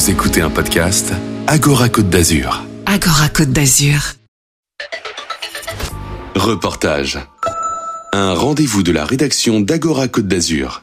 Vous écoutez un podcast Agora Côte d'Azur. Agora Côte d'Azur. Reportage. Un rendez-vous de la rédaction d'Agora Côte d'Azur.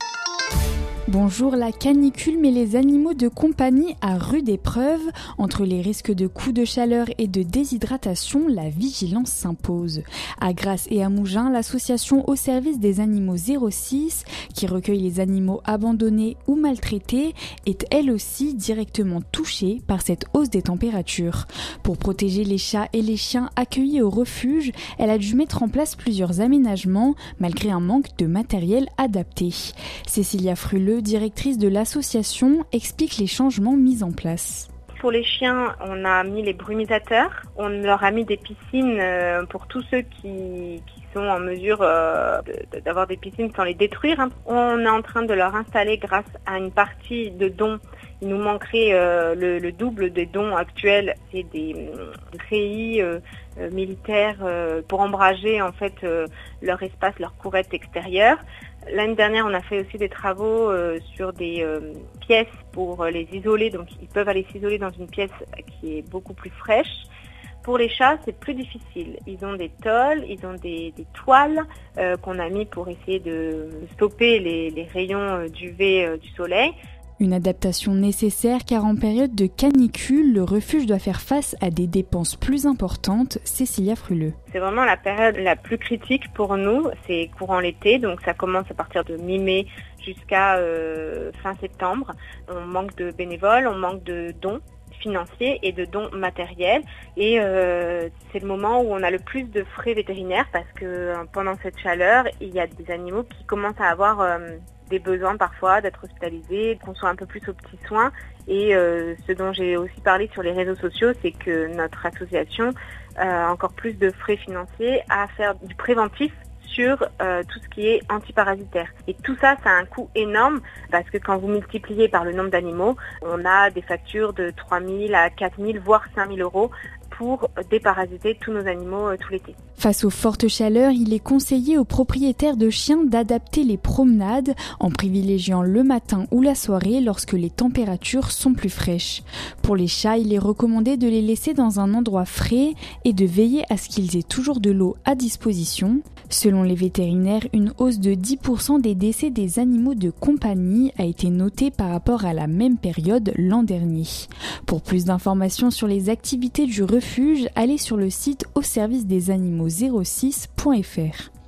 Bonjour, la canicule met les animaux de compagnie à rude épreuve. Entre les risques de coups de chaleur et de déshydratation, la vigilance s'impose. À Grasse et à Mougins, l'association au service des animaux 06, qui recueille les animaux abandonnés ou maltraités, est elle aussi directement touchée par cette hausse des températures. Pour protéger les chats et les chiens accueillis au refuge, elle a dû mettre en place plusieurs aménagements, malgré un manque de matériel adapté. Cécilia Fruleux, directrice de l'association, explique les changements mis en place. Pour les chiens, on a mis les brumisateurs, on leur a mis des piscines pour tous ceux qui sont en mesure d'avoir des piscines sans les détruire. On est en train de leur installer, grâce à une partie de dons, il nous manquerait le double des dons actuels, c'est des treillis militaires pour ombrager en fait leur espace, leur courette extérieure. L'année dernière, on a fait aussi des travaux sur des pièces pour les isoler. Donc, ils peuvent aller s'isoler dans une pièce qui est beaucoup plus fraîche. Pour les chats, c'est plus difficile. Ils ont des tôles, ils ont des toiles qu'on a mis pour essayer de stopper les rayons d'UV du soleil. Une adaptation nécessaire car en période de canicule, le refuge doit faire face à des dépenses plus importantes. Cécilia Fruleux. C'est vraiment la période la plus critique pour nous, c'est courant l'été, donc ça commence à partir de mi-mai jusqu'à fin septembre. On manque de bénévoles, on manque de dons financiers et de dons matériels et c'est le moment où on a le plus de frais vétérinaires parce que pendant cette chaleur, il y a des animaux qui commencent à avoir des besoins parfois d'être hospitalisés, qu'on soit un peu plus aux petits soins. Et ce dont j'ai aussi parlé sur les réseaux sociaux, c'est que notre association a encore plus de frais financiers à faire du préventif sur tout ce qui est antiparasitaire. Et tout ça, ça a un coût énorme parce que quand vous multipliez par le nombre d'animaux, on a des factures de 3 000 à 4 000, voire 5 000 euros pour déparasiter tous nos animaux tout l'été. Face aux fortes chaleurs, il est conseillé aux propriétaires de chiens d'adapter les promenades en privilégiant le matin ou la soirée lorsque les températures sont plus fraîches. Pour les chats, il est recommandé de les laisser dans un endroit frais et de veiller à ce qu'ils aient toujours de l'eau à disposition. Selon les vétérinaires, une hausse de 10% des décès des animaux de compagnie a été notée par rapport à la même période l'an dernier. Pour plus d'informations sur les activités du refuge, allez sur le site au service des animaux 06.fr.